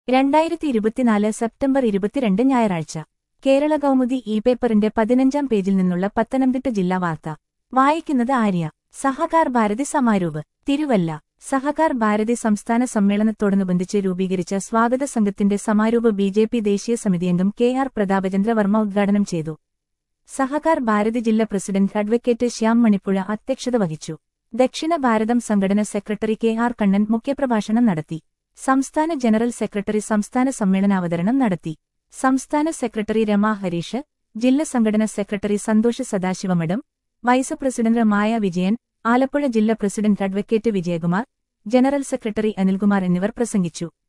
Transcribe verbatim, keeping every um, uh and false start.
രണ്ടായിരത്തി ഇരുപത്തിനാല് സെപ്റ്റംബർ ഇരുപത്തിരണ്ട് ഞായറാഴ്ച കേരള കൗമുദി ഇ പേപ്പറിന്റെ പതിനഞ്ചാം പേജിൽ നിന്നുള്ള പത്തനംതിട്ട ജില്ലാ വാർത്ത വായിക്കുന്നത് ആര്യ. സഹകാർ ഭാരതി സമാരൂപ് തിരുവല്ല. സഹകാർ ഭാരതി സംസ്ഥാന സമ്മേളനത്തോടനുബന്ധിച്ച് രൂപീകരിച്ച സ്വാഗത സംഘത്തിന്റെ സമാരൂപ് ബി ജെ പി ദേശീയ സമിതിയംഗം കെ ആർ പ്രതാപചന്ദ്ര വർമ്മ ഉദ്ഘാടനം ചെയ്തു. സഹകാർ ഭാരതി ജില്ലാ പ്രസിഡന്റ് അഡ്വക്കേറ്റ് ശ്യാം മണിപ്പുഴ അധ്യക്ഷത വഹിച്ചു. ദക്ഷിണ ഭാരതം സംഘടന സെക്രട്ടറി കെ ആർ കണ്ണൻ മുഖ്യപ്രഭാഷണം നടത്തി. സംസ്ഥാന ജനറൽ സെക്രട്ടറി സംസ്ഥാന സമ്മേളനാവതരണം നടത്തി. സംസ്ഥാന സെക്രട്ടറി രമാ ഹരീഷ്, ജില്ലാ സംഘടന secretary Santhosh Sadasivamadom, vice president Maya Vijayan, Alappuzha ജില്ലാ president advocate Vijayakumar, general secretary Anilkumar എന്നിവർ പ്രസംഗിച്ചു.